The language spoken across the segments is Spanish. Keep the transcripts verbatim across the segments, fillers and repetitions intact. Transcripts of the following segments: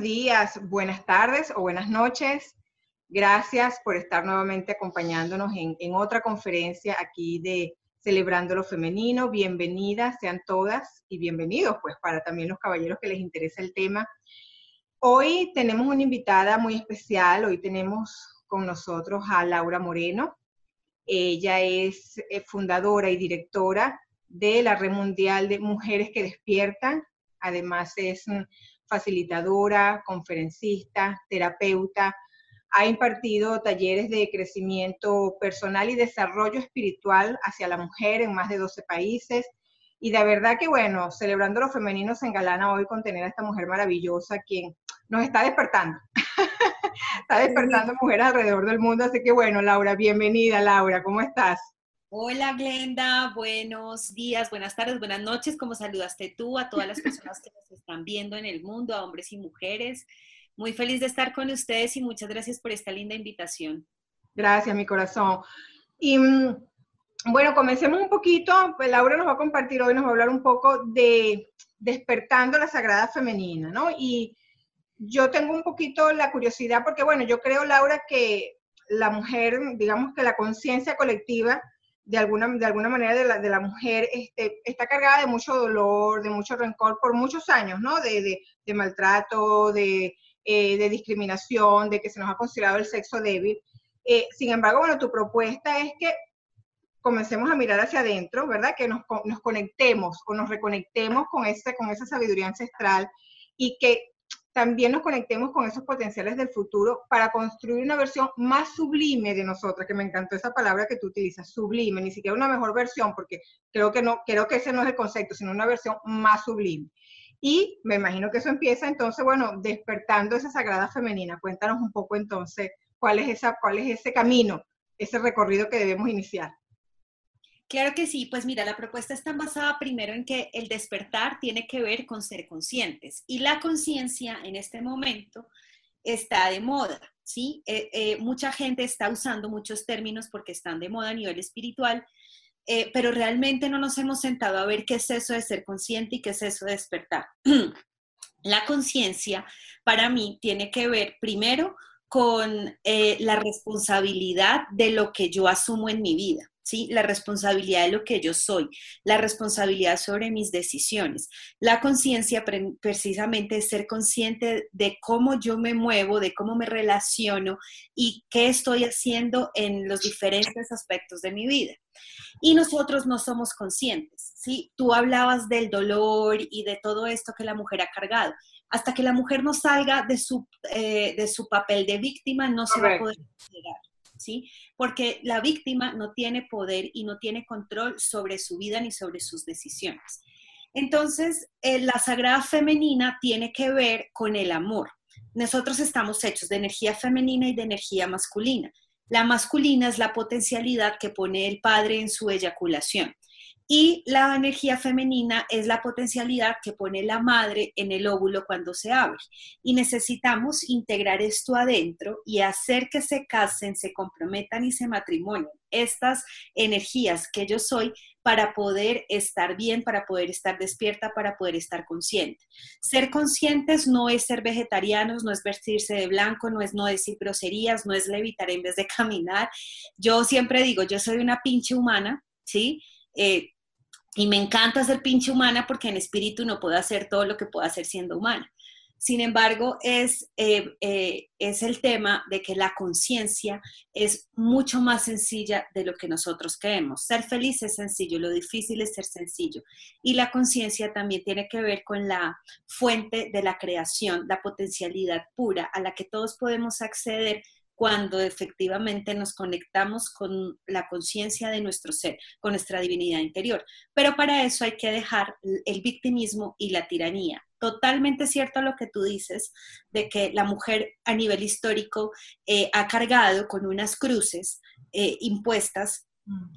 días, buenas tardes o buenas noches. Gracias por estar nuevamente acompañándonos en, en otra conferencia aquí de Celebrando lo Femenino. Bienvenidas sean todas y bienvenidos pues para también los caballeros que les interesa el tema. Hoy tenemos una invitada muy especial. Hoy tenemos con nosotros a Laura Moreno. Ella es fundadora y directora de la Red Mundial de Mujeres que Despiertan. Además es facilitadora, conferencista, terapeuta. Ha impartido talleres de crecimiento personal y desarrollo espiritual hacia la mujer en más de doce países. Y de verdad que, bueno, Celebrando lo Femenino se engalana hoy con tener a esta mujer maravillosa quien nos está despertando. Está despertando mujeres alrededor del mundo. Así que, bueno, Laura, bienvenida, Laura. ¿Cómo estás? Hola, Glenda. Buenos días, buenas tardes, buenas noches. ¿Cómo saludaste tú a todas las personas que nos están viendo en el mundo, a hombres y mujeres? Muy feliz de estar con ustedes y muchas gracias por esta linda invitación. Gracias, mi corazón. Y bueno, comencemos un poquito. Pues Laura nos va a compartir hoy, nos va a hablar un poco de despertando la sagrada femenina, ¿no? Y yo tengo un poquito la curiosidad porque, bueno, yo creo, Laura, que la mujer, digamos que la conciencia colectiva de alguna, de alguna manera de la, de la mujer este, está cargada de mucho dolor, de mucho rencor por muchos años, ¿no? De, de, de maltrato, de, eh, de discriminación, de que se nos ha considerado el sexo débil. Eh, sin embargo, bueno, tu propuesta es que comencemos a mirar hacia adentro, ¿verdad? Que nos, nos conectemos o nos reconectemos con, ese, con esa sabiduría ancestral y que también nos conectemos con esos potenciales del futuro para construir una versión más sublime de nosotras, que me encantó esa palabra que tú utilizas, sublime, ni siquiera una mejor versión, porque creo que, no, creo que ese no es el concepto, sino una versión más sublime. Y me imagino que eso empieza entonces, bueno, despertando esa sagrada femenina. Cuéntanos un poco entonces cuál es, esa, cuál es ese camino, ese recorrido que debemos iniciar. Claro que sí, pues mira, la propuesta está basada primero en que el despertar tiene que ver con ser conscientes y la conciencia en este momento está de moda, ¿sí? Eh, eh, mucha gente está usando muchos términos porque están de moda a nivel espiritual, eh, pero realmente no nos hemos sentado a ver qué es eso de ser consciente y qué es eso de despertar. La conciencia para mí tiene que ver primero con eh, la responsabilidad de lo que yo asumo en mi vida. ¿Sí? La responsabilidad de lo que yo soy, la responsabilidad sobre mis decisiones. La conciencia precisamente es ser consciente de cómo yo me muevo, de cómo me relaciono y qué estoy haciendo en los diferentes aspectos de mi vida. Y nosotros no somos conscientes, ¿sí? Tú hablabas del dolor y de todo esto que la mujer ha cargado. Hasta que la mujer no salga de su, eh, de su papel de víctima, no se va a poder llegar. ¿Sí? Porque la víctima no tiene poder y no tiene control sobre su vida ni sobre sus decisiones. Entonces, eh, la sagrada femenina tiene que ver con el amor. Nosotros estamos hechos de energía femenina y de energía masculina. La masculina es la potencialidad que pone el padre en su eyaculación. Y la energía femenina es la potencialidad que pone la madre en el óvulo cuando se abre. Y necesitamos integrar esto adentro y hacer que se casen, se comprometan y se matrimonien estas energías que yo soy para poder estar bien, para poder estar despierta, para poder estar consciente. Ser conscientes no es ser vegetarianos, no es vestirse de blanco, no es no decir groserías, no es levitar en vez de caminar. Yo siempre digo, yo soy una pinche humana, ¿sí? Eh, Y me encanta ser pinche humana porque en espíritu no puedo hacer todo lo que puedo hacer siendo humana. Sin embargo, es, eh, eh, es el tema de que la conciencia es mucho más sencilla de lo que nosotros creemos. Ser feliz es sencillo, lo difícil es ser sencillo. Y la conciencia también tiene que ver con la fuente de la creación, la potencialidad pura a la que todos podemos acceder cuando efectivamente nos conectamos con la conciencia de nuestro ser, con nuestra divinidad interior. Pero para eso hay que dejar el victimismo y la tiranía. Totalmente cierto lo que tú dices, de que la mujer a nivel histórico eh, ha cargado con unas cruces eh, impuestas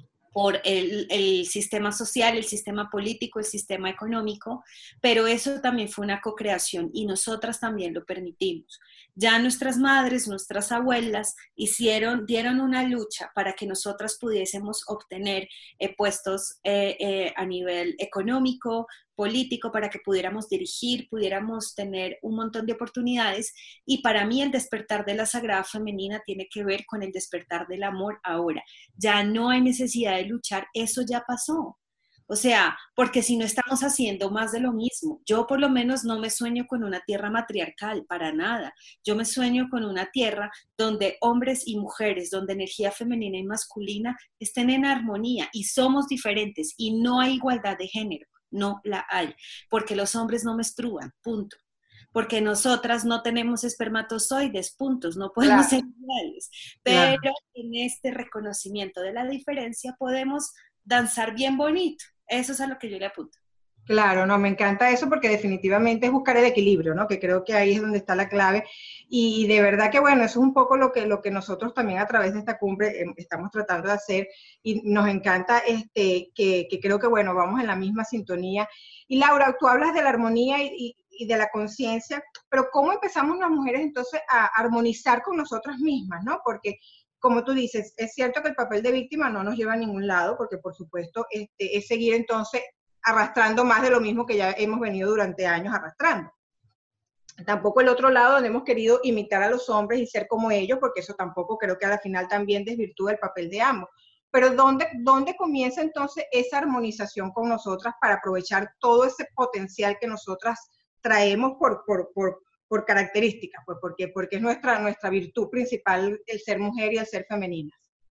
por el, el sistema social, el sistema político, el sistema económico, pero eso también fue una co-creación y nosotras también lo permitimos. Ya nuestras madres, nuestras abuelas hicieron, dieron una lucha para que nosotras pudiésemos obtener eh, puestos eh, eh, a nivel económico, político para que pudiéramos dirigir, pudiéramos tener un montón de oportunidades. Y para mí el despertar de la sagrada femenina tiene que ver con el despertar del amor ahora. Ya no hay necesidad de luchar, eso ya pasó. O sea, porque si no estamos haciendo más de lo mismo, yo por lo menos no me sueño con una tierra matriarcal, para nada. Yo me sueño con una tierra donde hombres y mujeres, donde energía femenina y masculina estén en armonía y somos diferentes y no hay igualdad de género, no la hay, porque los hombres no menstruan, punto. Porque nosotras no tenemos espermatozoides, puntos, no podemos Claro, ser iguales. claro. Pero en este reconocimiento de la diferencia podemos danzar bien bonito. Eso es a lo que yo le apunto. Claro, no, me encanta eso porque definitivamente es buscar el equilibrio, ¿no? Que creo que ahí es donde está la clave. Y de verdad que, bueno, eso es un poco lo que, lo que nosotros también a través de esta cumbre eh, estamos tratando de hacer y nos encanta este, que, que creo que, bueno, vamos en la misma sintonía. Y Laura, tú hablas de la armonía y, y, y de la conciencia, pero ¿cómo empezamos las mujeres entonces a armonizar con nosotras mismas, ¿no? Porque como tú dices, es cierto que el papel de víctima no nos lleva a ningún lado, porque por supuesto este, es seguir entonces arrastrando más de lo mismo que ya hemos venido durante años arrastrando. Tampoco el otro lado donde hemos querido imitar a los hombres y ser como ellos, porque eso tampoco creo que a la final también desvirtúa el papel de ambos. Pero ¿dónde, dónde comienza entonces esa armonización con nosotras para aprovechar todo ese potencial que nosotras traemos por, por, por, por características? Pues porque, porque es nuestra, nuestra virtud principal el ser mujer y el ser femenina.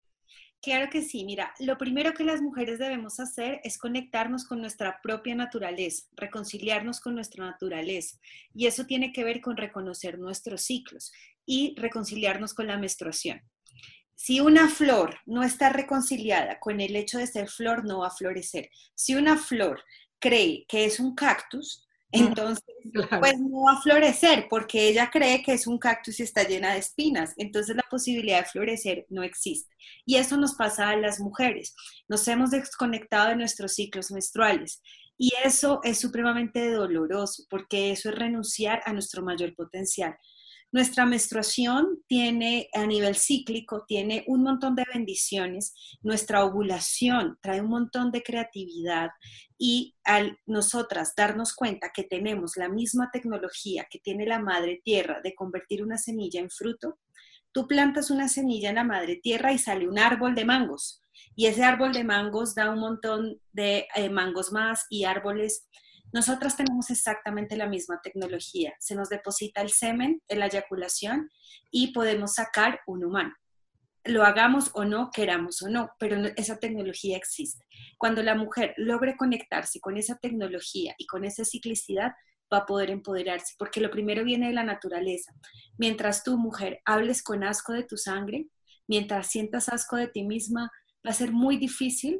Claro que sí, mira, lo primero que las mujeres debemos hacer es conectarnos con nuestra propia naturaleza, reconciliarnos con nuestra naturaleza. Y eso tiene que ver con reconocer nuestros ciclos y reconciliarnos con la menstruación. Si una flor no está reconciliada con el hecho de ser flor, no va a florecer. Si una flor cree que es un cactus, entonces, Claro. pues no va a florecer porque ella cree que es un cactus y está llena de espinas. Entonces la posibilidad de florecer no existe. Y eso nos pasa a las mujeres. Nos hemos desconectado de nuestros ciclos menstruales. Y eso es supremamente doloroso porque eso es renunciar a nuestro mayor potencial. Nuestra menstruación tiene, a nivel cíclico, tiene un montón de bendiciones. Nuestra ovulación trae un montón de creatividad y al nosotras darnos cuenta que tenemos la misma tecnología que tiene la madre tierra de convertir una semilla en fruto, tú plantas una semilla en la madre tierra y sale un árbol de mangos. Y ese árbol de mangos da un montón de eh, mangos más y árboles. Nosotras tenemos exactamente la misma tecnología. Se nos deposita el semen en la eyaculación y podemos sacar un humano. Lo hagamos o no, queramos o no, pero esa tecnología existe. Cuando la mujer logre conectarse con esa tecnología y con esa ciclicidad, va a poder empoderarse, porque lo primero viene de la naturaleza. Mientras tú, mujer, hables con asco de tu sangre, mientras sientas asco de ti misma, va a ser muy difícil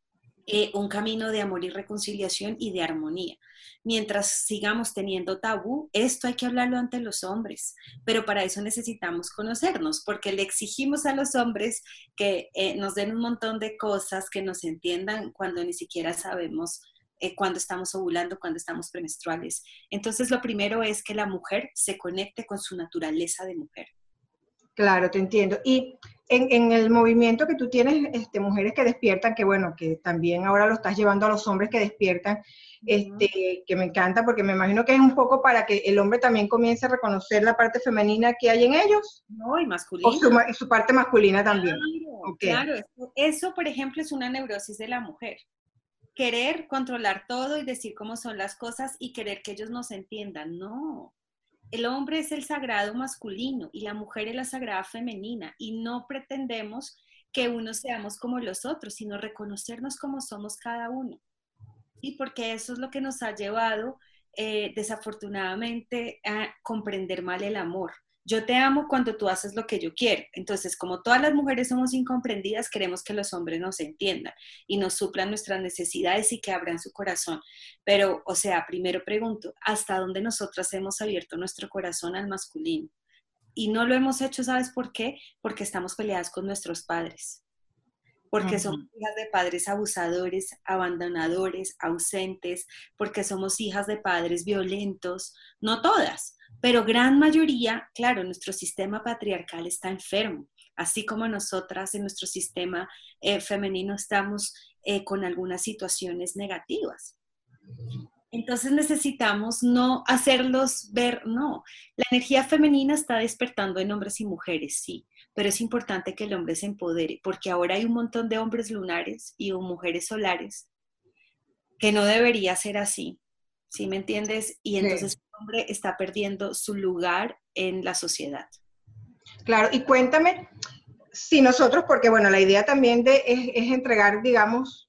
Eh, un camino de amor y reconciliación y de armonía. Mientras sigamos teniendo tabú, esto hay que hablarlo ante los hombres, pero para eso necesitamos conocernos, porque le exigimos a los hombres que eh, nos den un montón de cosas, que nos entiendan cuando ni siquiera sabemos eh, cuándo estamos ovulando, cuándo estamos premenstruales. Entonces, lo primero es que la mujer se conecte con su naturaleza de mujer. Claro, te entiendo. Y en, en el movimiento que tú tienes, este, mujeres que despiertan, que bueno, que también ahora lo estás llevando a los hombres que despiertan, este, que me encanta porque me imagino que es un poco para que el hombre también comience a reconocer la parte femenina que hay en ellos, No, y o su, masculina. y su parte masculina también. Claro, Okay. claro. Eso, eso, por ejemplo, es una neurosis de la mujer. Querer controlar todo y decir cómo son las cosas y querer que ellos nos entiendan. No. El hombre es el sagrado masculino y la mujer es la sagrada femenina y no pretendemos que unos seamos como los otros, sino reconocernos como somos cada uno. Y porque eso es lo que nos ha llevado eh, desafortunadamente a comprender mal el amor. Yo te amo cuando tú haces lo que yo quiero. Entonces, como todas las mujeres somos incomprendidas, queremos que los hombres nos entiendan y nos suplan nuestras necesidades y que abran su corazón. Pero, o sea, primero pregunto, ¿hasta dónde nosotras hemos abierto nuestro corazón al masculino? Y no lo hemos hecho, ¿sabes por qué? Porque estamos peleadas con nuestros padres. Porque somos Uh-huh. hijas de padres abusadores, abandonadores, ausentes, porque somos hijas de padres violentos, no todas, pero gran mayoría, claro, nuestro sistema patriarcal está enfermo, así como nosotras en nuestro sistema eh, femenino estamos eh, con algunas situaciones negativas. Entonces necesitamos no hacerlos ver, no. La energía femenina está despertando en hombres y mujeres, sí, pero es importante que el hombre se empodere, porque ahora hay un montón de hombres lunares y mujeres solares que no debería ser así, ¿sí me entiendes? Y entonces Sí. el hombre está perdiendo su lugar en la sociedad. Claro, y cuéntame si nosotros, porque bueno, la idea también de, es, es entregar, digamos,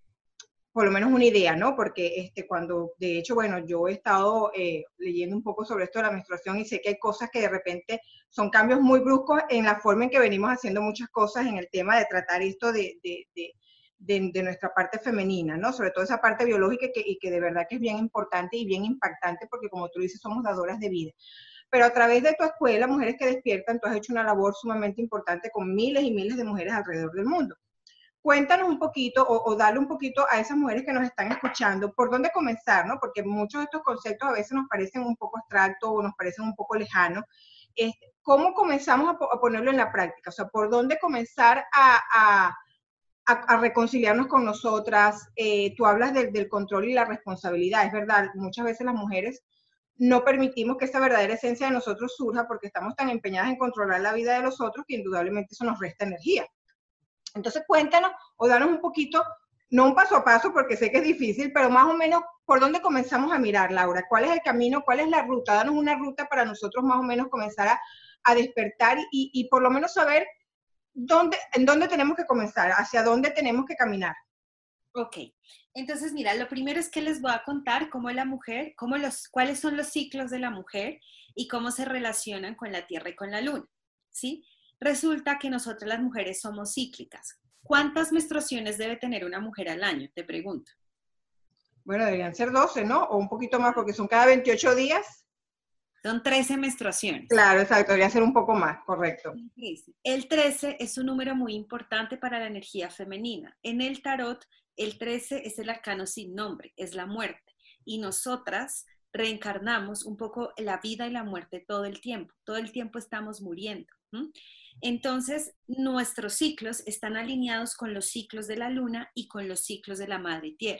por lo menos una idea, ¿no? Porque este, cuando, de hecho, bueno, yo he estado eh, leyendo un poco sobre esto de la menstruación y sé que hay cosas que de repente son cambios muy bruscos en la forma en que venimos haciendo muchas cosas en el tema de tratar esto de, de, de, de, de nuestra parte femenina, ¿no? Sobre todo esa parte biológica que, y que de verdad que es bien importante y bien impactante porque, como tú dices, somos dadoras de vida. Pero a través de tu escuela, Mujeres que Despiertan, tú has hecho una labor sumamente importante con miles y miles de mujeres alrededor del mundo. Cuéntanos un poquito o, o darle un poquito a esas mujeres que nos están escuchando, por dónde comenzar, ¿no? Porque muchos de estos conceptos a veces nos parecen un poco abstractos o nos parecen un poco lejanos. Este, ¿Cómo comenzamos a, a, ponerlo en la práctica? O sea, ¿por dónde comenzar a, a, a, a reconciliarnos con nosotras? Eh, tú hablas del, del control y la responsabilidad, es verdad, muchas veces las mujeres no permitimos que esa verdadera esencia de nosotros surja porque estamos tan empeñadas en controlar la vida de los otros que indudablemente eso nos resta energía. Entonces cuéntanos o danos un poquito, no un paso a paso porque sé que es difícil, pero más o menos por dónde comenzamos a mirar, Laura. ¿Cuál es el camino? ¿Cuál es la ruta? Danos una ruta para nosotros más o menos comenzar a, a despertar y, y por lo menos saber dónde, en dónde tenemos que comenzar, hacia dónde tenemos que caminar. Ok, entonces mira, lo primero es que les voy a contar cómo la mujer, cómo los, cuáles son los ciclos de la mujer y cómo se relacionan con la Tierra y con la Luna, ¿sí? Resulta que nosotras las mujeres somos cíclicas. ¿Cuántas menstruaciones debe tener una mujer al año? Te pregunto. Bueno, deberían ser doce, ¿no? O un poquito más, porque son cada veintiocho días. Son trece menstruaciones. Claro, exacto, debería ser un poco más, correcto. El trece es un número muy importante para la energía femenina. En el tarot, el trece es el arcano sin nombre, es la muerte. Y nosotras reencarnamos un poco la vida y la muerte todo el tiempo. Todo el tiempo estamos muriendo. ¿Mm? Entonces, nuestros ciclos están alineados con los ciclos de la luna y con los ciclos de la madre tierra.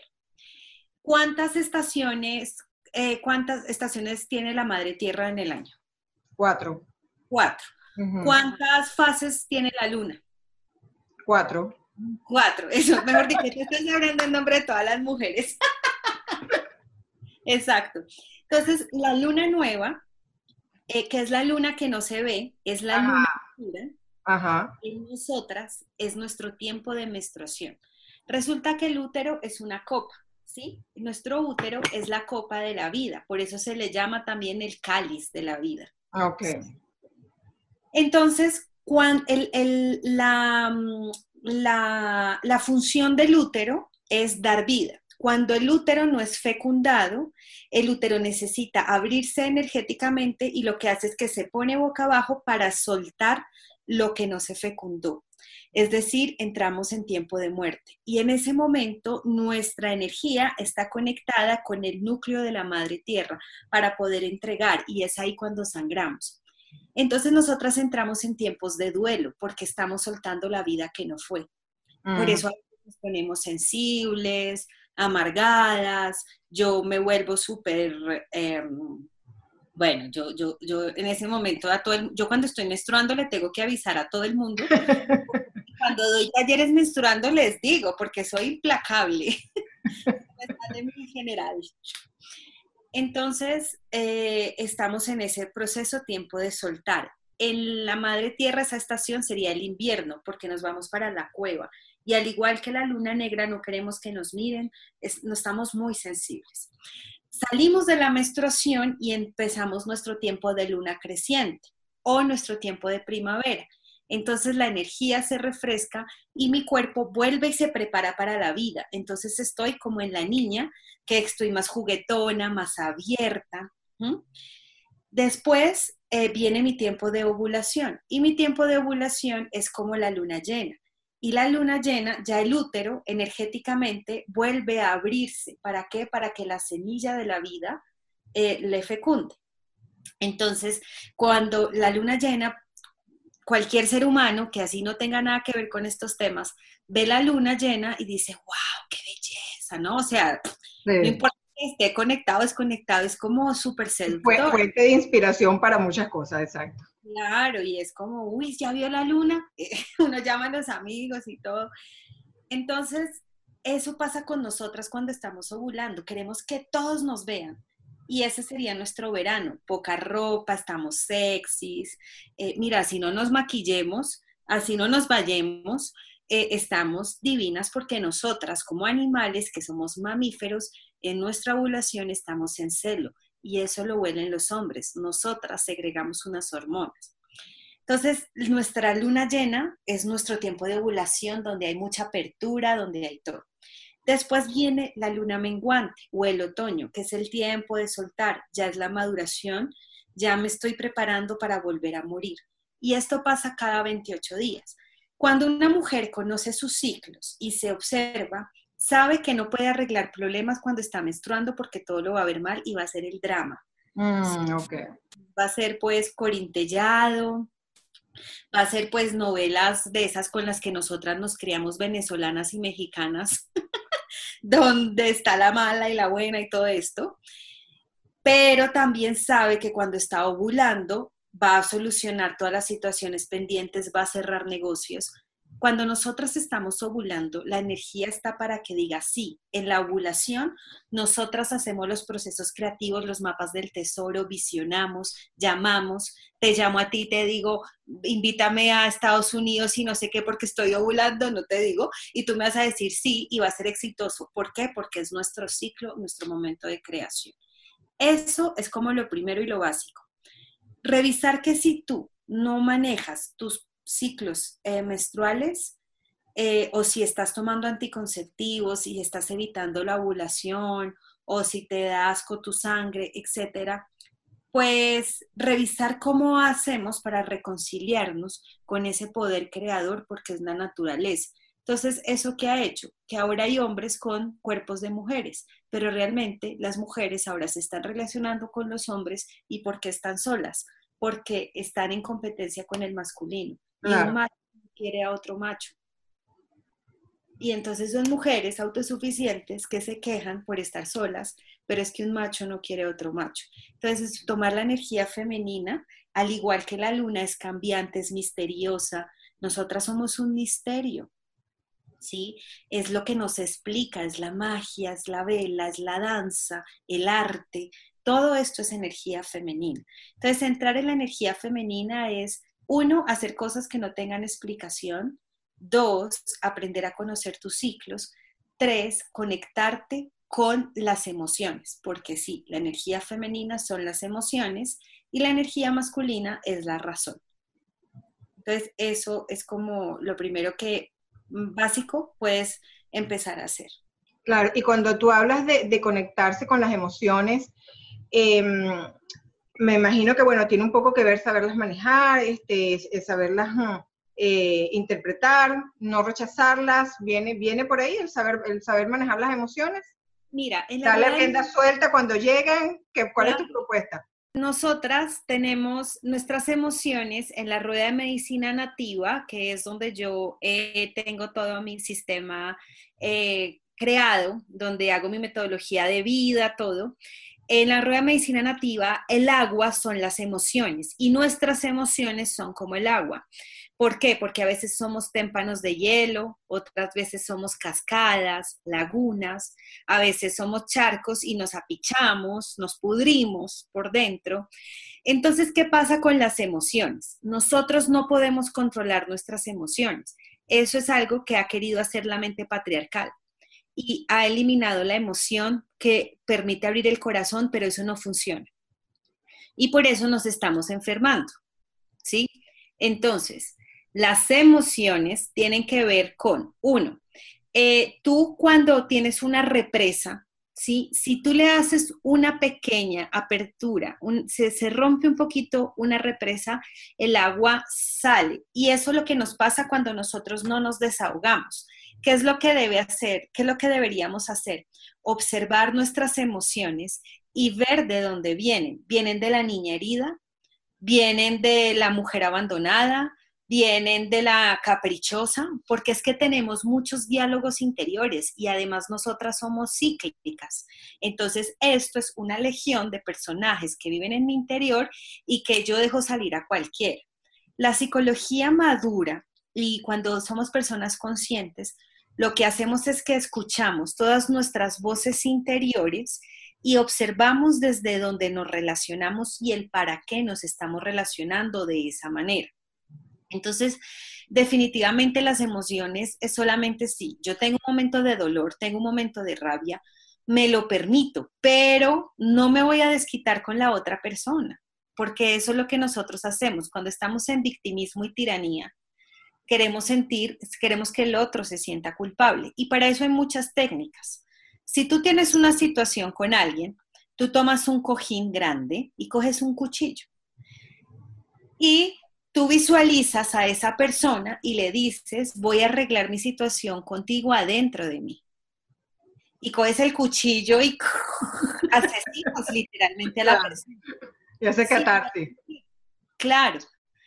¿Cuántas estaciones, eh, cuántas estaciones tiene la madre tierra en el año? Cuatro. Cuatro. Uh-huh. ¿Cuántas fases tiene la luna? Cuatro. Cuatro. Eso, mejor dicho, te estás hablando en nombre de todas las mujeres. Exacto. Entonces, la luna nueva, eh, que es la luna que no se ve, es la Ajá. luna oscura. Ajá. En nosotras es nuestro tiempo de menstruación. Resulta que el útero es una copa, ¿sí? Nuestro útero es la copa de la vida, por eso se le llama también el cáliz de la vida. Ok. Entonces, cuando el, el, la, la, la función del útero es dar vida. Cuando el útero no es fecundado, el útero necesita abrirse energéticamente y lo que hace es que se pone boca abajo para soltar lo que no se fecundó. Es decir, entramos en tiempo de muerte. Y en ese momento nuestra energía está conectada con el núcleo de la madre tierra para poder entregar y es ahí cuando sangramos. Entonces nosotras entramos en tiempos de duelo porque estamos soltando la vida que no fue. Mm. Por eso nos ponemos sensibles, amargadas, yo me vuelvo súper, eh, bueno, yo, yo, yo en ese momento, a todo el, yo cuando estoy menstruando le tengo que avisar a todo el mundo. Cuando doy talleres menstruando les digo, porque soy implacable. Me sale muy general. Entonces, eh, estamos en ese proceso tiempo de soltar. En la madre tierra esa estación sería el invierno, porque nos vamos para la cueva. Y al igual que la luna negra, no queremos que nos miren, es, no estamos muy sensibles. Salimos de la menstruación y empezamos nuestro tiempo de luna creciente o nuestro tiempo de primavera. Entonces la energía se refresca y mi cuerpo vuelve y se prepara para la vida. Entonces estoy como en la niña, que estoy más juguetona, más abierta. ¿Mm? Después eh, viene mi tiempo de ovulación y mi tiempo de ovulación es como la luna llena. Y la luna llena, ya el útero energéticamente vuelve a abrirse. ¿Para qué? Para que la semilla de la vida eh, le fecunde. Entonces, cuando la luna llena, cualquier ser humano que así no tenga nada que ver con estos temas, ve la luna llena y dice, wow, qué belleza, ¿no? O sea, sí. No importa esté conectado, desconectado, es como súper Fue seductor. fuente de inspiración para muchas cosas, exacto. Claro, y es como, uy, ya vio la luna, uno llama a los amigos y todo. Entonces, eso pasa con nosotras cuando estamos ovulando, queremos que todos nos vean. Y ese sería nuestro verano, poca ropa, estamos sexys. Eh, mira, si no nos maquillemos, así no nos vayamos, eh, estamos divinas porque nosotras como animales que somos mamíferos, en nuestra ovulación estamos en celo y eso lo huelen los hombres. Nosotras segregamos unas hormonas. Entonces, nuestra luna llena es nuestro tiempo de ovulación, donde hay mucha apertura, donde hay todo. Después viene la luna menguante o el otoño, que es el tiempo de soltar, ya es la maduración, ya me estoy preparando para volver a morir. Y esto pasa cada veintiocho días. Cuando una mujer conoce sus ciclos y se observa, sabe que no puede arreglar problemas cuando está menstruando porque todo lo va a ver mal y va a ser el drama. Mm, ok. Va a ser pues corintellado, va a ser pues novelas de esas con las que nosotras nos criamos venezolanas y mexicanas, donde está la mala y la buena y todo esto, pero también sabe que cuando está ovulando va a solucionar todas las situaciones pendientes, va a cerrar negocios. Cuando nosotras estamos ovulando, la energía está para que diga sí. En la ovulación, nosotras hacemos los procesos creativos, los mapas del tesoro, visionamos, llamamos, te llamo a ti, te digo, invítame a Estados Unidos y no sé qué porque estoy ovulando, no te digo, y tú me vas a decir sí y va a ser exitoso. ¿Por qué? Porque es nuestro ciclo, nuestro momento de creación. Eso es como lo primero y lo básico. Revisar que si tú no manejas tus ciclos eh, menstruales eh, o si estás tomando anticonceptivos, si estás evitando la ovulación o si te da asco tu sangre, etcétera, pues revisar cómo hacemos para reconciliarnos con ese poder creador porque es la naturaleza. Entonces, ¿eso qué ha hecho? Que ahora hay hombres con cuerpos de mujeres, pero realmente las mujeres ahora se están relacionando con los hombres y ¿por qué están solas? Porque están en competencia con el masculino y un Claro. macho quiere a otro macho. Y entonces son mujeres autosuficientes que se quejan por estar solas, pero es que un macho no quiere otro macho. Entonces, tomar la energía femenina, al igual que la luna es cambiante, es misteriosa, nosotras somos un misterio, ¿sí? Es lo que nos explica, es la magia, es la vela, es la danza, el arte, todo esto es energía femenina. Entonces, entrar en la energía femenina es, uno, hacer cosas que no tengan explicación. Dos, aprender a conocer tus ciclos. Tres, conectarte con las emociones, porque sí, la energía femenina son las emociones y la energía masculina es la razón. Entonces, eso es como lo primero que básico puedes empezar a hacer. Claro, y cuando tú hablas de, de conectarse con las emociones, eh, me imagino que, bueno, tiene un poco que ver saberlas manejar, este, saberlas eh, interpretar, no rechazarlas, viene, viene por ahí el saber, el saber manejar las emociones. Mira, en la Darle rueda rienda de... suelta cuando lleguen, que, ¿cuál es tu propuesta? Nosotras tenemos nuestras emociones en la rueda de medicina nativa, que es donde yo eh, tengo todo mi sistema eh, creado, donde hago mi metodología de vida, todo. En la rueda de medicina nativa, el agua son las emociones y nuestras emociones son como el agua. ¿Por qué? Porque a veces somos témpanos de hielo, otras veces somos cascadas, lagunas, a veces somos charcos y nos apichamos, nos pudrimos por dentro. Entonces, ¿qué pasa con las emociones? Nosotros no podemos controlar nuestras emociones. Eso es algo que ha querido hacer la mente patriarcal y ha eliminado la emoción que permite abrir el corazón, pero eso no funciona. Y por eso nos estamos enfermando, ¿sí? Entonces, las emociones tienen que ver con, uno, eh, tú cuando tienes una represa, ¿sí? Si tú le haces una pequeña apertura, un, se, se rompe un poquito una represa, el agua sale. Y eso es lo que nos pasa cuando nosotros no nos desahogamos. ¿Qué es lo que debe hacer? ¿Qué es lo que deberíamos hacer? Observar nuestras emociones y ver de dónde vienen. ¿Vienen de la niña herida? ¿Vienen de la mujer abandonada? vienen de la caprichosa, porque es que tenemos muchos diálogos interiores y además nosotras somos cíclicas. Entonces, esto es una legión de personajes que viven en mi interior y que yo dejo salir a cualquiera. La psicología madura y cuando somos personas conscientes, lo que hacemos es que escuchamos todas nuestras voces interiores y observamos desde donde nos relacionamos y el para qué nos estamos relacionando de esa manera. Entonces, definitivamente las emociones es solamente sí, yo tengo un momento de dolor, tengo un momento de rabia, me lo permito, pero no me voy a desquitar con la otra persona, porque eso es lo que nosotros hacemos cuando estamos en victimismo y tiranía. Queremos sentir, queremos que el otro se sienta culpable y para eso hay muchas técnicas. Si tú tienes una situación con alguien, tú tomas un cojín grande y coges un cuchillo y tú visualizas a esa persona y le dices, voy a arreglar mi situación contigo adentro de mí. Y coges el cuchillo y asesinas literalmente a la Claro. persona. Y hace Sí, catarte. claro.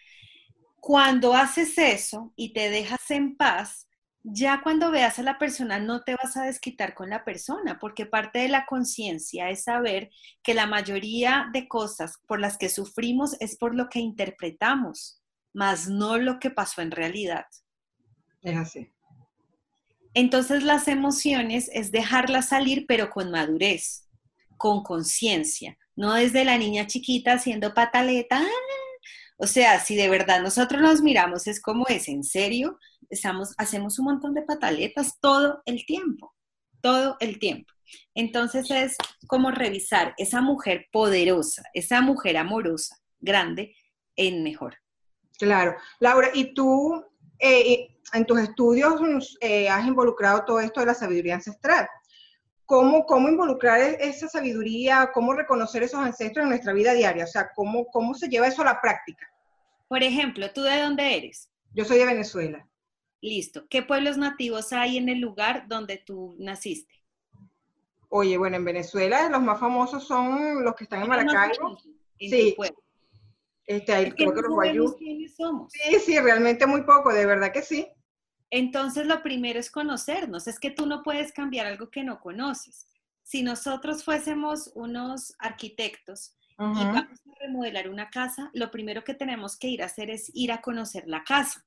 Cuando haces eso y te dejas en paz, ya cuando veas a la persona no te vas a desquitar con la persona, porque parte de la conciencia es saber que la mayoría de cosas por las que sufrimos es por lo que interpretamos, más no lo que pasó en realidad. Es así. Entonces las emociones es dejarlas salir, pero con madurez, con conciencia, no desde la niña chiquita haciendo pataleta. O sea, si de verdad nosotros nos miramos, es como es, en serio, estamos, hacemos un montón de pataletas todo el tiempo, todo el tiempo. Entonces es como revisar esa mujer poderosa, esa mujer amorosa, grande, en mejor. Claro. Laura, ¿y tú eh, en tus estudios eh, has involucrado todo esto de la sabiduría ancestral? ¿Cómo, cómo involucrar esa sabiduría, cómo reconocer esos ancestros en nuestra vida diaria? O sea, ¿cómo, cómo se lleva eso a la práctica? Por ejemplo, ¿tú de dónde eres? Yo soy de Venezuela. Listo. ¿Qué pueblos nativos hay en el lugar donde tú naciste? Oye, bueno, en Venezuela los más famosos son los que están en ¿Quién es más Maracaibo. famoso en tu Sí, pueblo? este, ahí Es que creo que no los sabemos guayú. quiénes somos. Sí, sí, realmente muy poco, de verdad que sí. Entonces, lo primero es conocernos. Es que tú no puedes cambiar algo que no conoces. Si nosotros fuésemos unos arquitectos y Uh-huh. vamos a remodelar una casa, lo primero que tenemos que ir a hacer es ir a conocer la casa,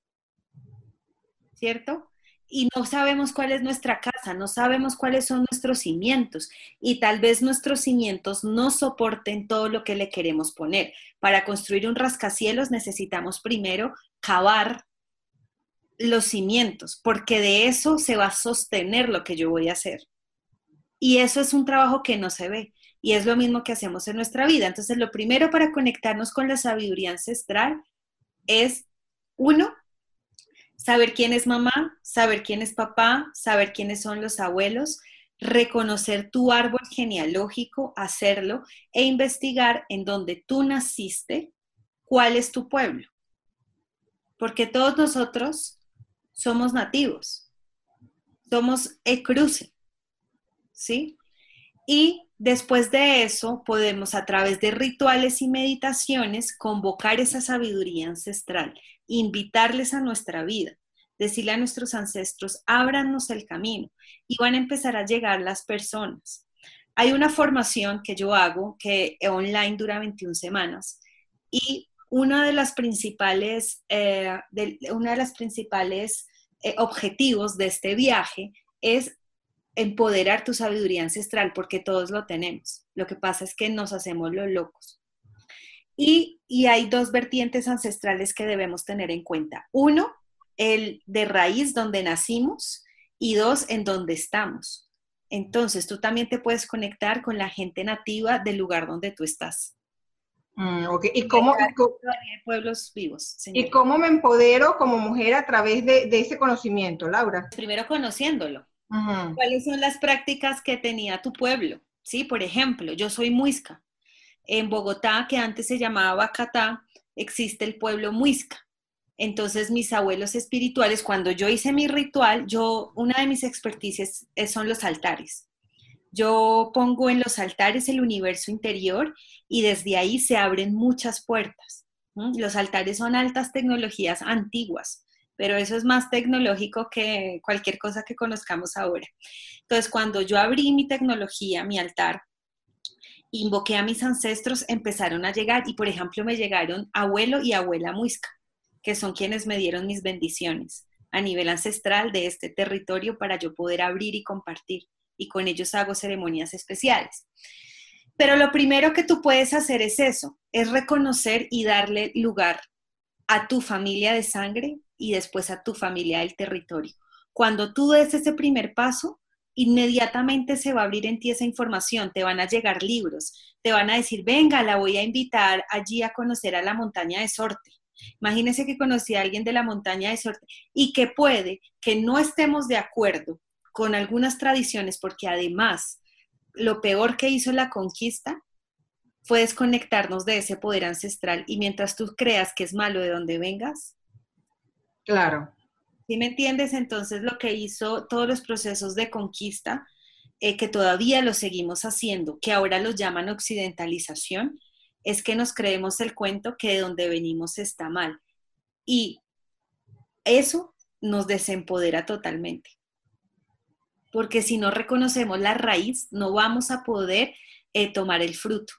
¿cierto? Y no sabemos cuál es nuestra casa, no sabemos cuáles son nuestros cimientos y tal vez nuestros cimientos no soporten todo lo que le queremos poner. Para construir un rascacielos necesitamos primero cavar los cimientos, porque de eso se va a sostener lo que yo voy a hacer. Y eso es un trabajo que no se ve. Y es lo mismo que hacemos en nuestra vida. Entonces, lo primero para conectarnos con la sabiduría ancestral es, uno, saber quién es mamá, saber quién es papá, saber quiénes son los abuelos, reconocer tu árbol genealógico, hacerlo e investigar en donde tú naciste, cuál es tu pueblo. Porque todos nosotros somos nativos, somos el cruce, ¿sí? Y después de eso podemos a través de rituales y meditaciones convocar esa sabiduría ancestral, invitarles a nuestra vida, decirle a nuestros ancestros, ábranos el camino y van a empezar a llegar las personas. Hay una formación que yo hago que online dura veintiuna semanas y uno de las principales, eh, de, uno de los principales eh, objetivos de este viaje es empoderar tu sabiduría ancestral, porque todos lo tenemos. Lo que pasa es que nos hacemos los locos. Y, y hay dos vertientes ancestrales que debemos tener en cuenta. Uno, el de raíz donde nacimos y dos, en donde estamos. Entonces, tú también te puedes conectar con la gente nativa del lugar donde tú estás. Mm, okay. ¿Y, cómo, y, cómo, pueblos vivos, ¿Y cómo me empodero como mujer a través de, de ese conocimiento, Laura? Primero conociéndolo. Uh-huh. ¿Cuáles son las prácticas que tenía tu pueblo? Sí, por ejemplo, yo soy muisca. En Bogotá, que antes se llamaba Bacatá, existe el pueblo muisca. Entonces, mis abuelos espirituales, cuando yo hice mi ritual, yo, una de mis experticias son los altares. Yo pongo en los altares el universo interior y desde ahí se abren muchas puertas. ¿Mm? Los altares son altas tecnologías antiguas, pero eso es más tecnológico que cualquier cosa que conozcamos ahora. Entonces, cuando yo abrí mi tecnología, mi altar, invoqué a mis ancestros, empezaron a llegar y, por ejemplo, me llegaron abuelo y abuela Muisca, que son quienes me dieron mis bendiciones a nivel ancestral de este territorio para yo poder abrir y compartir. Y con ellos hago ceremonias especiales. Pero lo primero que tú puedes hacer es eso, es reconocer y darle lugar a tu familia de sangre y después a tu familia del territorio. Cuando tú des ese primer paso, inmediatamente se va a abrir en ti esa información, te van a llegar libros, te van a decir, venga, la voy a invitar allí a conocer a la montaña de Sorte. Imagínese que conocí a alguien de la montaña de Sorte y que puede que no estemos de acuerdo con algunas tradiciones, porque además lo peor que hizo la conquista fue desconectarnos de ese poder ancestral, y mientras tú creas que es malo de donde vengas, Claro. ¿sí me entiendes? Entonces lo que hizo todos los procesos de conquista, eh, que todavía lo seguimos haciendo, que ahora los llaman occidentalización, es que nos creemos el cuento que de donde venimos está mal. Y eso nos desempodera totalmente. Porque si no reconocemos la raíz, no vamos a poder eh, tomar el fruto.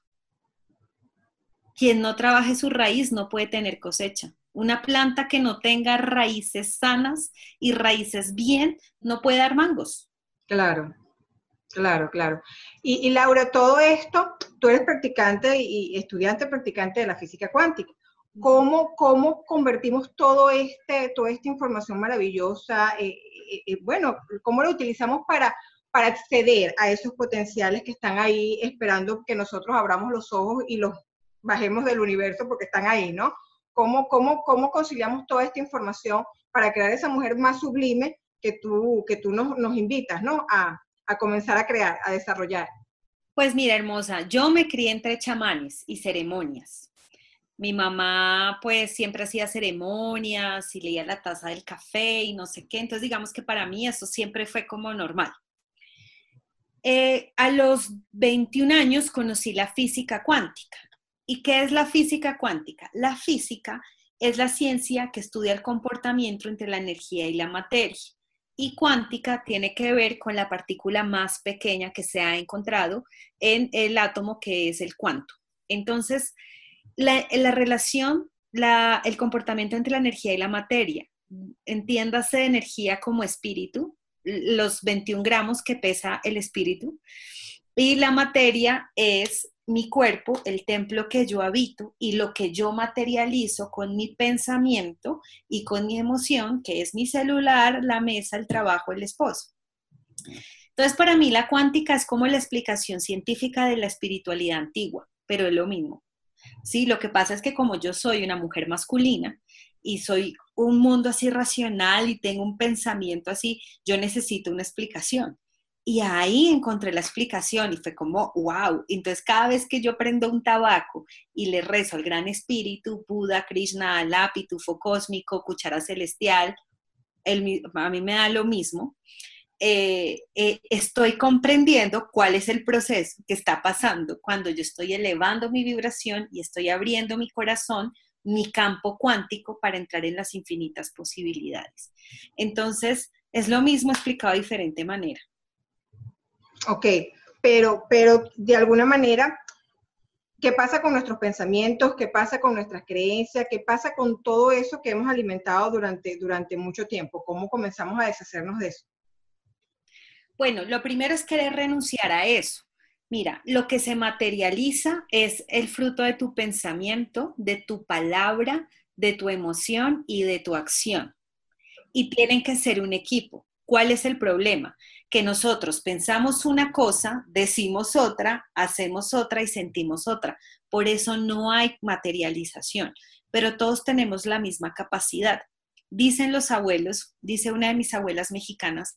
Quien no trabaje su raíz no puede tener cosecha. Una planta que no tenga raíces sanas y raíces bien no puede dar mangos. Claro, claro, claro. Y, y Laura, todo esto, tú eres practicante y estudiante practicante de la física cuántica. ¿Cómo, cómo convertimos todo este, toda esta información maravillosa? Eh, eh, eh, bueno, ¿cómo lo utilizamos para, para acceder a esos potenciales que están ahí esperando que nosotros abramos los ojos y los bajemos del universo porque están ahí, ¿no? ¿Cómo, cómo, cómo conciliamos toda esta información para crear esa mujer más sublime que tú, que tú nos, nos invitas, ¿no? A, a comenzar a crear, a desarrollar. Pues mira, hermosa, yo me crié entre chamanes y ceremonias. Mi mamá pues siempre hacía ceremonias y leía la taza del café y no sé qué, entonces digamos que para mí eso siempre fue como normal. Eh, a los veintiún años conocí la física cuántica. ¿Y qué es la física cuántica? La física es la ciencia que estudia el comportamiento entre la energía y la materia. Y cuántica tiene que ver con la partícula más pequeña que se ha encontrado en el átomo, que es el cuanto. Entonces, la, la relación, la, el comportamiento entre la energía y la materia, entiéndase energía como espíritu, los veintiún gramos que pesa el espíritu, y la materia es mi cuerpo, el templo que yo habito y lo que yo materializo con mi pensamiento y con mi emoción, que es mi celular, la mesa, el trabajo, el esposo. Entonces, para mí la cuántica es como la explicación científica de la espiritualidad antigua, pero es lo mismo. Sí, lo que pasa es que como yo soy una mujer masculina y soy un mundo así racional y tengo un pensamiento así, yo necesito una explicación. Y ahí encontré la explicación y fue como, wow. Entonces cada vez que yo prendo un tabaco y le rezo al gran espíritu, Buda, Krishna, Alá, pitufo cósmico, cuchara celestial, el, a mí me da lo mismo. Eh, eh, estoy comprendiendo cuál es el proceso que está pasando cuando yo estoy elevando mi vibración y estoy abriendo mi corazón, mi campo cuántico, para entrar en las infinitas posibilidades. Entonces, es lo mismo explicado de diferente manera. Ok, pero, pero de alguna manera, ¿qué pasa con nuestros pensamientos? ¿Qué pasa con nuestras creencias? ¿Qué pasa con todo eso que hemos alimentado durante, durante mucho tiempo? ¿Cómo comenzamos a deshacernos de eso? Bueno, lo primero es querer renunciar a eso. Mira, lo que se materializa es el fruto de tu pensamiento, de tu palabra, de tu emoción y de tu acción. Y tienen que ser un equipo. ¿Cuál es el problema? Que nosotros pensamos una cosa, decimos otra, hacemos otra y sentimos otra. Por eso no hay materialización, pero todos tenemos la misma capacidad. Dicen los abuelos, dice una de mis abuelas mexicanas,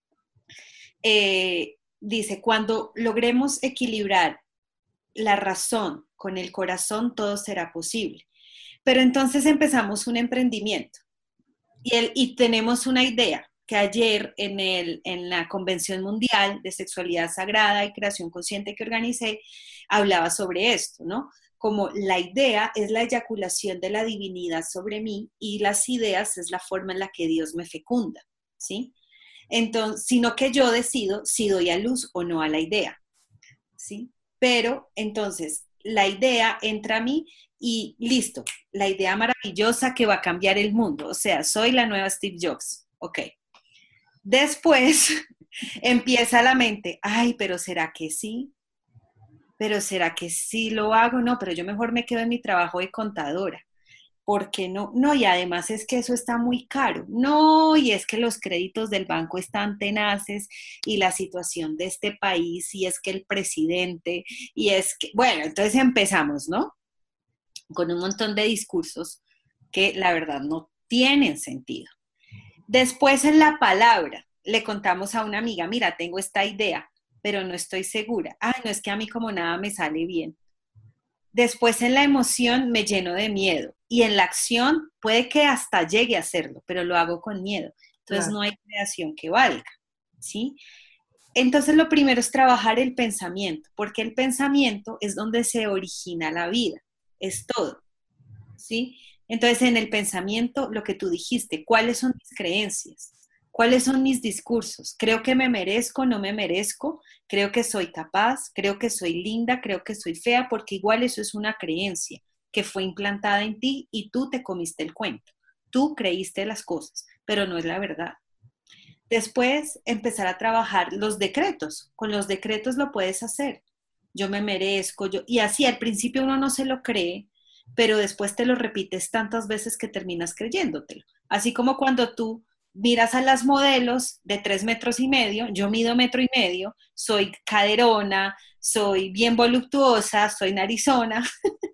eh, dice, cuando logremos equilibrar la razón con el corazón, todo será posible. Pero entonces empezamos un emprendimiento y, el, y tenemos una idea que ayer en, el, en la Convención Mundial de Sexualidad Sagrada y Creación Consciente que organicé, hablaba sobre esto, ¿no? como la idea es la eyaculación de la divinidad sobre mí y las ideas es la forma en la que Dios me fecunda, ¿sí? Entonces, sino que yo decido si doy a luz o no a la idea, ¿sí? Pero entonces la idea entra a mí y listo, la idea maravillosa que va a cambiar el mundo, o sea, soy la nueva Steve Jobs, ok. Después empieza la mente, ay, pero ¿será que sí? ¿Pero será que sí lo hago? No, pero yo mejor me quedo en mi trabajo de contadora. ¿Por qué no? No, y además es que eso está muy caro. No, y es que los créditos del banco están tenaces y la situación de este país, y es que el presidente, y es que, bueno, entonces empezamos, ¿no? Con un montón de discursos que la verdad no tienen sentido. Después en la palabra le contamos a una amiga, mira, tengo esta idea, pero no estoy segura. Ay, no, es que a mí como nada me sale bien. Después en la emoción me lleno de miedo y en la acción puede que hasta llegue a hacerlo, pero lo hago con miedo. Entonces Claro. no hay creación que valga, ¿sí? Entonces lo primero es trabajar el pensamiento, porque el pensamiento es donde se origina la vida, es todo, ¿sí? Entonces en el pensamiento, lo que tú dijiste, ¿cuáles son mis creencias? ¿Cuáles son mis discursos? ¿Creo que me merezco, no me merezco? ¿Creo que soy capaz? ¿Creo que soy linda? ¿Creo que soy fea? Porque igual eso es una creencia que fue implantada en ti y tú te comiste el cuento. Tú creíste las cosas, pero no es la verdad. Después, empezar a trabajar los decretos. Con los decretos lo puedes hacer. Yo me merezco, yo... Y así al principio uno no se lo cree, pero después te lo repites tantas veces que terminas creyéndotelo. Así como cuando tú miras a las modelos de tres metros y medio, yo mido metro y medio, soy caderona, soy bien voluptuosa, soy narizona,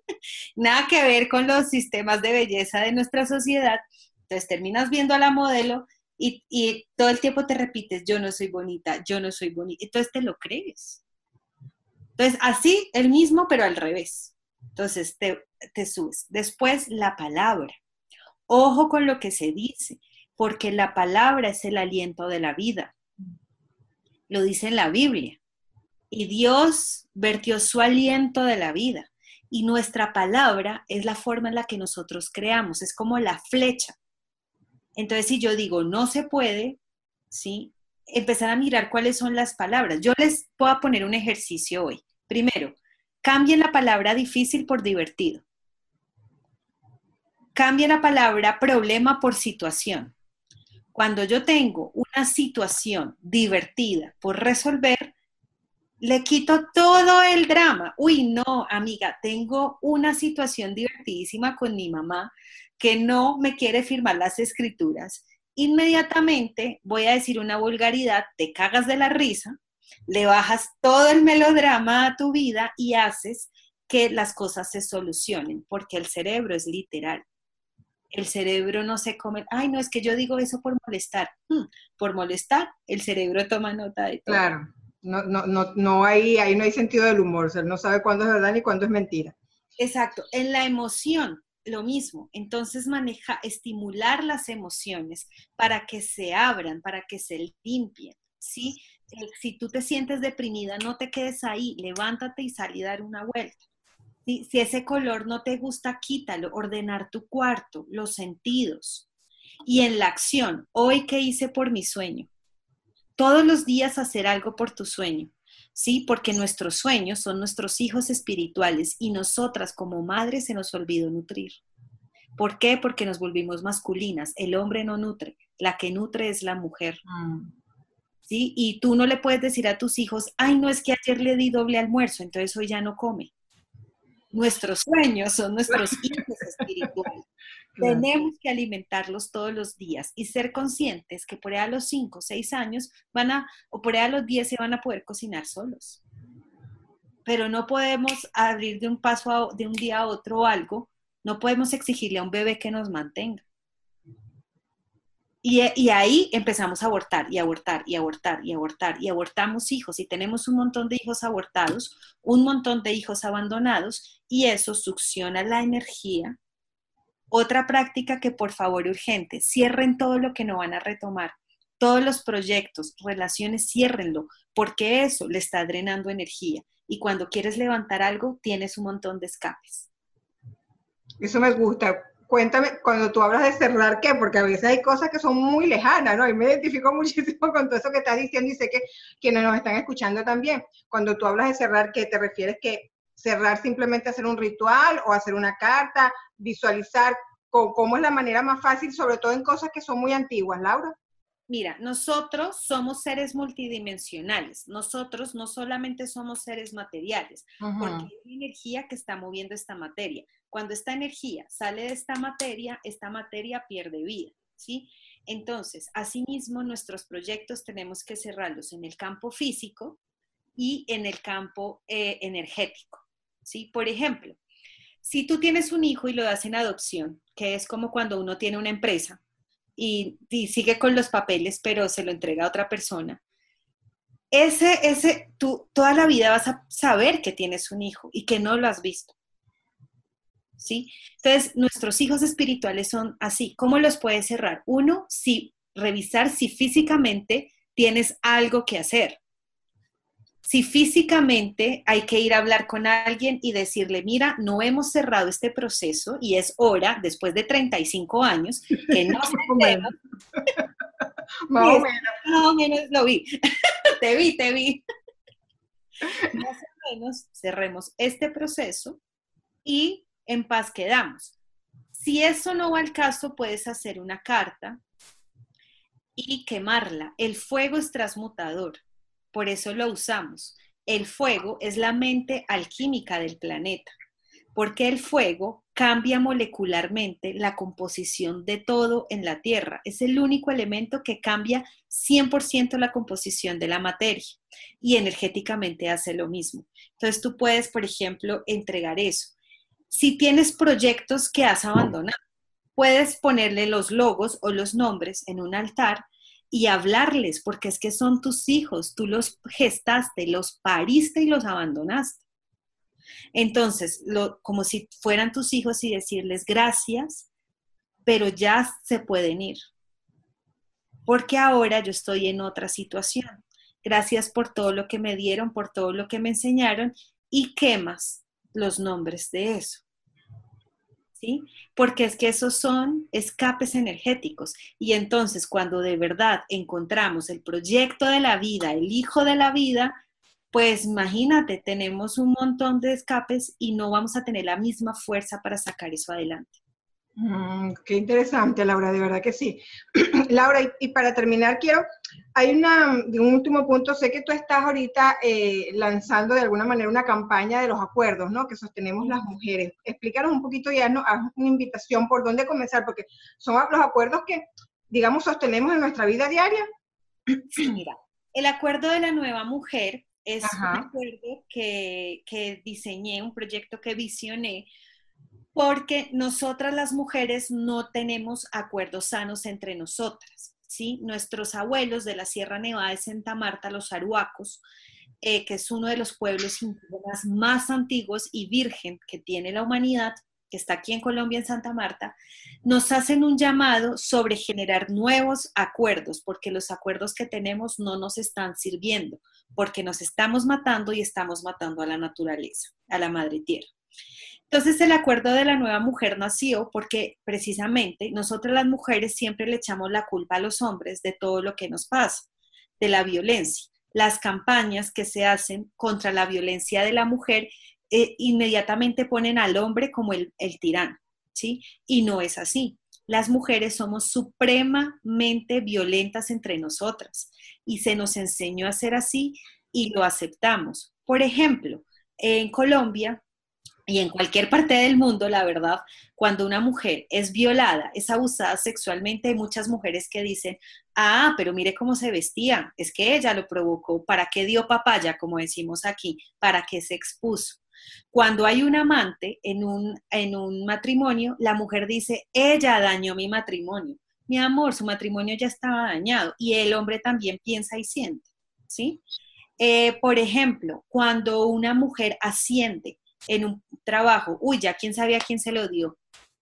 nada que ver con los sistemas de belleza de nuestra sociedad. Entonces terminas viendo a la modelo y, y todo el tiempo te repites, yo no soy bonita, yo no soy bonita, entonces te lo crees. Entonces así el mismo, pero al revés. Entonces te, te subes. Después la palabra. Ojo con lo que se dice, porque la palabra es el aliento de la vida. Lo dice en la Biblia. Y Dios vertió su aliento de la vida. Y nuestra palabra es la forma en la que nosotros creamos, es como la flecha. Entonces, si yo digo no se puede, ¿sí? Empezar a mirar cuáles son las palabras. Yo les voy a poner un ejercicio hoy. Primero, cambien la palabra difícil por divertido. Cambien la palabra problema por situación. Cuando yo tengo una situación divertida por resolver, le quito todo el drama. Uy, no, amiga, tengo una situación divertidísima con mi mamá que no me quiere firmar las escrituras. Inmediatamente voy a decir una vulgaridad, te cagas de la risa, le bajas todo el melodrama a tu vida y haces que las cosas se solucionen, porque el cerebro es literal. El cerebro no se come, ay, no, es que yo digo eso por molestar. Hmm, por molestar, el cerebro toma nota de todo. Claro, no, no, no, no hay, ahí no hay sentido del humor, o sea, él no sabe cuándo es verdad ni cuándo es mentira. Exacto, en la emoción, lo mismo. Entonces, maneja, estimular las emociones para que se abran, para que se limpien, ¿sí? Si tú te sientes deprimida, no te quedes ahí, levántate y sal y dar una vuelta. ¿Sí? Si ese color no te gusta, quítalo, ordenar tu cuarto, los sentidos. Y en la acción, hoy, ¿qué hice por mi sueño? Todos los días hacer algo por tu sueño, ¿sí? Porque nuestros sueños son nuestros hijos espirituales y nosotras como madres se nos olvidó nutrir. ¿Por qué? Porque nos volvimos masculinas. El hombre no nutre, la que nutre es la mujer. Mm. ¿Sí? Y tú no le puedes decir a tus hijos, ay, no, es que ayer le di doble almuerzo, entonces hoy ya no come. Nuestros sueños son nuestros hijos espirituales. Claro. Tenemos que alimentarlos todos los días y ser conscientes que por ahí a los cinco o seis años van a, o por ahí a los diez se van a poder cocinar solos. Pero no podemos abrir de un paso a, de un día a otro algo, no podemos exigirle a un bebé que nos mantenga. Y, y ahí empezamos a abortar y abortar y abortar y abortar y abortamos hijos y tenemos un montón de hijos abortados, un montón de hijos abandonados y eso succiona la energía. Otra práctica que por favor urgente, cierren todo lo que no van a retomar, todos los proyectos, relaciones, ciérrenlo, porque eso le está drenando energía Y cuando quieres levantar algo, tienes un montón de escapes. Eso me gusta. Cuéntame, cuando tú hablas de cerrar, ¿qué? Porque a veces hay cosas que son muy lejanas, ¿no? Y me identifico muchísimo con todo eso que estás diciendo y sé que quienes nos están escuchando también. Cuando tú hablas de cerrar, ¿qué te refieres? ¿Que cerrar simplemente hacer un ritual o hacer una carta, visualizar? ¿Cómo es la manera más fácil, sobre todo en cosas que son muy antiguas, Laura? Mira, nosotros somos seres multidimensionales. Nosotros no solamente somos seres materiales, uh-huh. porque es la energía que está moviendo esta materia. Cuando esta energía sale de esta materia, esta materia pierde vida, ¿sí? Entonces, asimismo, nuestros proyectos tenemos que cerrarlos en el campo físico y en el campo eh, energético, ¿sí? Por ejemplo, si tú tienes un hijo y lo das en adopción, que es como cuando uno tiene una empresa, Y, y sigue con los papeles, pero se lo entrega a otra persona. Ese, ese, tú toda la vida vas a saber que tienes un hijo y que no lo has visto. ¿Sí? Entonces, nuestros hijos espirituales son así. ¿Cómo los puedes cerrar? Uno, si, revisar si físicamente tienes algo que hacer. Si físicamente hay que ir a hablar con alguien y decirle, mira, no hemos cerrado este proceso y es hora, después de treinta y cinco años, que no cerremos. Más o menos. Más o menos lo vi. Te vi, te vi. Más o menos cerremos este proceso y en paz quedamos. Si eso no va al caso, puedes hacer una carta y quemarla. El fuego es transmutador. Por eso lo usamos. El fuego es la mente alquímica del planeta, porque el fuego cambia molecularmente la composición de todo en la Tierra. Es el único elemento que cambia cien por ciento la composición de la materia y energéticamente hace lo mismo. Entonces tú puedes, por ejemplo, entregar eso. Si tienes proyectos que has abandonado, puedes ponerle los logos o los nombres en un altar y hablarles, porque es que son tus hijos, tú los gestaste, los pariste y los abandonaste. Entonces, lo, como si fueran tus hijos y decirles gracias, pero ya se pueden ir, porque ahora yo estoy en otra situación. Gracias por todo lo que me dieron, por todo lo que me enseñaron, y quemas los nombres de eso. ¿Sí? Porque es que esos son escapes energéticos y entonces cuando de verdad encontramos el proyecto de la vida, el hijo de la vida, pues imagínate, tenemos un montón de escapes y no vamos a tener la misma fuerza para sacar eso adelante. Mm, qué interesante, Laura, de verdad que sí. Laura, y, y para terminar, quiero, hay una, un último punto, sé que tú estás ahorita eh, lanzando de alguna manera una campaña de los acuerdos, ¿no? Que sostenemos las mujeres. Explícanos un poquito y haznos una invitación por dónde comenzar, porque son los acuerdos que, digamos, sostenemos en nuestra vida diaria. Sí, mira, el acuerdo de la nueva mujer es Ajá. un acuerdo que, que diseñé, un proyecto que visioné, porque nosotras las mujeres no tenemos acuerdos sanos entre nosotras, ¿sí? Nuestros abuelos de la Sierra Nevada de Santa Marta, los aruacos, eh, que es uno de los pueblos indígenas más antiguos y virgen que tiene la humanidad, que está aquí en Colombia, en Santa Marta, nos hacen un llamado sobre generar nuevos acuerdos, porque los acuerdos que tenemos no nos están sirviendo, porque nos estamos matando y estamos matando a la naturaleza, a la madre tierra. Entonces el acuerdo de la nueva mujer nació porque precisamente nosotras las mujeres siempre le echamos la culpa a los hombres de todo lo que nos pasa, de la violencia. Las campañas que se hacen contra la violencia de la mujer eh, inmediatamente ponen al hombre como el, el tirano, ¿sí? Y no es así. Las mujeres somos supremamente violentas entre nosotras y se nos enseñó a ser así y lo aceptamos. Por ejemplo, en Colombia y en cualquier parte del mundo, la verdad, cuando una mujer es violada, es abusada sexualmente, hay muchas mujeres que dicen, ah, pero mire cómo se vestía, es que ella lo provocó, ¿para qué dio papaya, como decimos aquí? ¿Para qué se expuso? Cuando hay un amante en un, en un matrimonio, la mujer dice, ella dañó mi matrimonio. Mi amor, su matrimonio ya estaba dañado y el hombre también piensa y siente, ¿sí? Eh, por ejemplo, cuando una mujer asciende en un trabajo, uy, ya quién sabía quién se lo dio.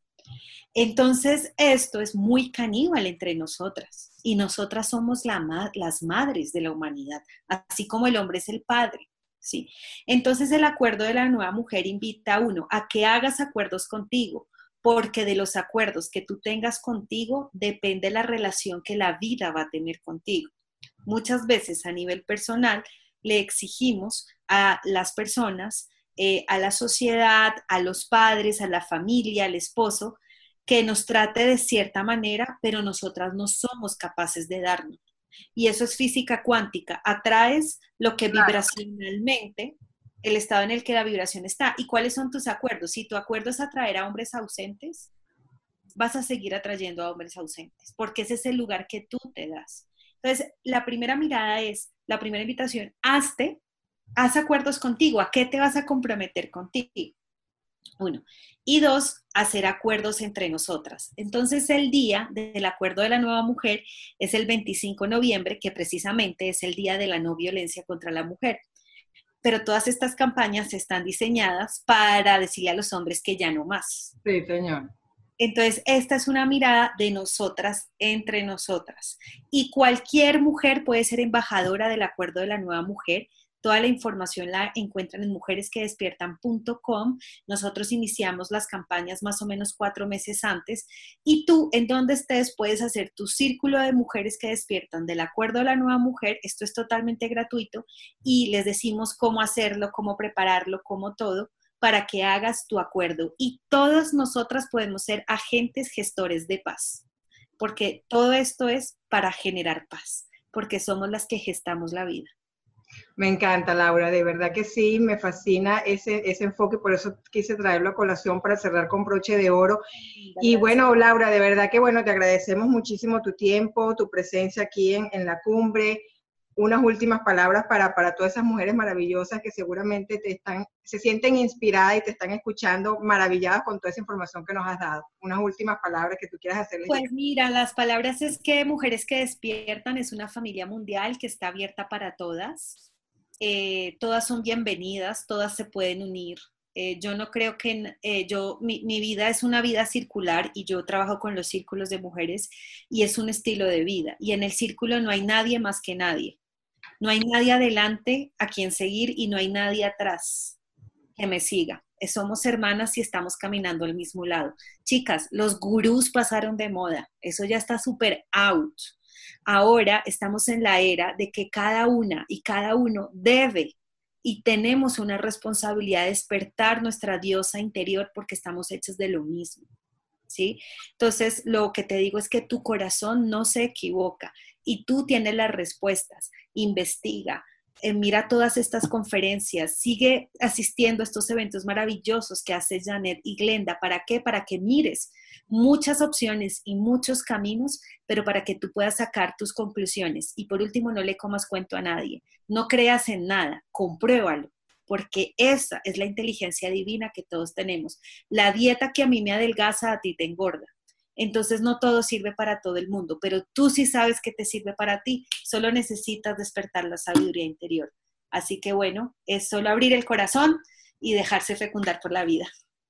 Entonces, esto es muy caníbal entre nosotras y nosotras somos la ma- las madres de la humanidad, así como el hombre es el padre. ¿sí? Entonces el acuerdo de la nueva mujer invita a uno a que hagas acuerdos contigo, porque de los acuerdos que tú tengas contigo depende la relación que la vida va a tener contigo. Muchas veces a nivel personal le exigimos a las personas, eh, a la sociedad, a los padres, a la familia, al esposo, que nos trate de cierta manera, pero nosotras no somos capaces de darnos. Y eso es física cuántica. Atraes lo que Claro. vibracionalmente, el estado en el que la vibración está. ¿Y cuáles son tus acuerdos? Si tu acuerdo es atraer a hombres ausentes, vas a seguir atrayendo a hombres ausentes, porque ese es el lugar que tú te das. Entonces, la primera mirada es, la primera invitación, hazte, haz acuerdos contigo. ¿A qué te vas a comprometer contigo? Uno. Y dos, hacer acuerdos entre nosotras. Entonces, el día del acuerdo de la nueva mujer es el veinticinco de noviembre, que precisamente es el día de la no violencia contra la mujer. Pero todas estas campañas están diseñadas para decirle a los hombres que ya no más. Sí, señor. Entonces, esta es una mirada de nosotras, entre nosotras. Y cualquier mujer puede ser embajadora del acuerdo de la nueva mujer. Toda la información la encuentran en mujeres que despiertan punto com. Nosotros iniciamos las campañas más o menos cuatro meses antes. Y tú, en donde estés, puedes hacer tu círculo de mujeres que despiertan del acuerdo de la nueva mujer. Esto es totalmente gratuito y les decimos cómo hacerlo, cómo prepararlo, cómo todo, para que hagas tu acuerdo. Y todas nosotras podemos ser agentes gestores de paz, porque todo esto es para generar paz, porque somos las que gestamos la vida. Me encanta, Laura, de verdad que sí, me fascina ese, ese enfoque, por eso quise traerlo a colación para cerrar con broche de oro. Y bueno, Laura, de verdad que bueno, te agradecemos muchísimo tu tiempo, tu presencia aquí en, en la cumbre. Unas últimas palabras para, para todas esas mujeres maravillosas que seguramente te están, se sienten inspiradas y te están escuchando maravilladas con toda esa información que nos has dado. Unas últimas palabras que tú quieras hacerles Pues llegar. mira, las palabras es que Mujeres que Despiertan es una familia mundial que está abierta para todas. Eh, todas son bienvenidas, todas se pueden unir. Eh, yo no creo que eh, yo, mi, mi vida es una vida circular y yo trabajo con los círculos de mujeres y es un estilo de vida. Y en el círculo no hay nadie más que nadie. No hay nadie adelante a quien seguir y no hay nadie atrás que me siga. Somos hermanas y estamos caminando al mismo lado. Chicas, los gurús pasaron de moda. Eso ya está súper out. Ahora estamos en la era de que cada una y cada uno debe y tenemos una responsabilidad de despertar nuestra diosa interior porque estamos hechas de lo mismo. ¿Sí? Entonces, lo que te digo es que tu corazón no se equivoca y tú tienes las respuestas. Investiga, eh, mira todas estas conferencias, sigue asistiendo a estos eventos maravillosos que hace Janet y Glenda. ¿Para qué? Para que mires muchas opciones y muchos caminos, pero para que tú puedas sacar tus conclusiones. Y por último, no le comas cuento a nadie. No creas en nada, compruébalo, porque esa es la inteligencia divina que todos tenemos. La dieta que a mí me adelgaza, a ti te engorda. Entonces no todo sirve para todo el mundo, pero tú sí sabes que te sirve para ti, solo necesitas despertar la sabiduría interior. Así que bueno, es solo abrir el corazón y dejarse fecundar por la vida.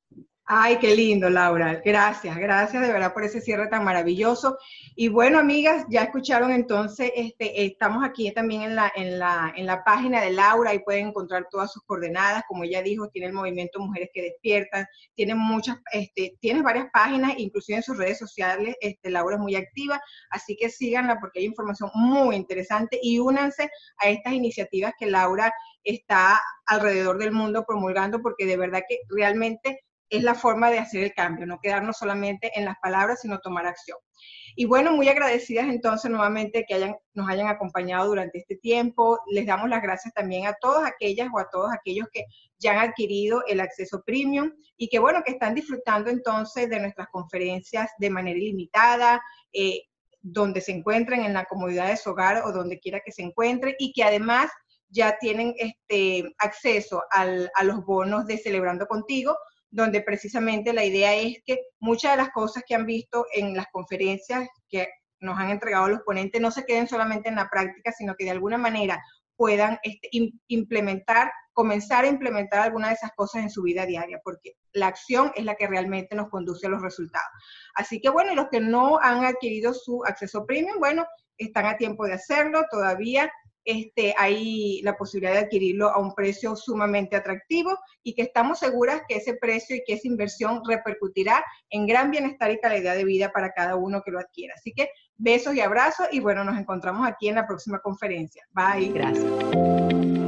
Ay, qué lindo, Laura. Gracias, gracias de verdad por ese cierre tan maravilloso. Y bueno, amigas, ya escucharon entonces, este, estamos aquí también en la, en, la, en la página de Laura, ahí pueden encontrar todas sus coordenadas. Como ella dijo, tiene el movimiento Mujeres que Despiertan, tiene muchas, este, tiene varias páginas, inclusive en sus redes sociales, este, Laura es muy activa, así que síganla porque hay información muy interesante y únanse a estas iniciativas que Laura está alrededor del mundo promulgando, porque de verdad que realmente es la forma de hacer el cambio, no quedarnos solamente en las palabras, sino tomar acción. Y bueno, muy agradecidas entonces nuevamente que hayan, nos hayan acompañado durante este tiempo. Les damos las gracias también a todas aquellas o a todos aquellos que ya han adquirido el acceso premium y que bueno, que están disfrutando entonces de nuestras conferencias de manera ilimitada, eh, donde se encuentren en la comodidad de su hogar o donde quiera que se encuentren y que además ya tienen este acceso al, a los bonos de Celebrando Contigo, donde precisamente la idea es que muchas de las cosas que han visto en las conferencias que nos han entregado los ponentes no se queden solamente en la práctica, sino que de alguna manera puedan este, implementar, comenzar a implementar alguna de esas cosas en su vida diaria, porque la acción es la que realmente nos conduce a los resultados. Así que bueno, los que no han adquirido su acceso premium, bueno, están a tiempo de hacerlo todavía. este, hay la posibilidad de adquirirlo a un precio sumamente atractivo y que estamos seguras que ese precio y que esa inversión repercutirá en gran bienestar y calidad de vida para cada uno que lo adquiera. Así que besos y abrazos y bueno, nos encontramos aquí en la próxima conferencia. Bye. Gracias.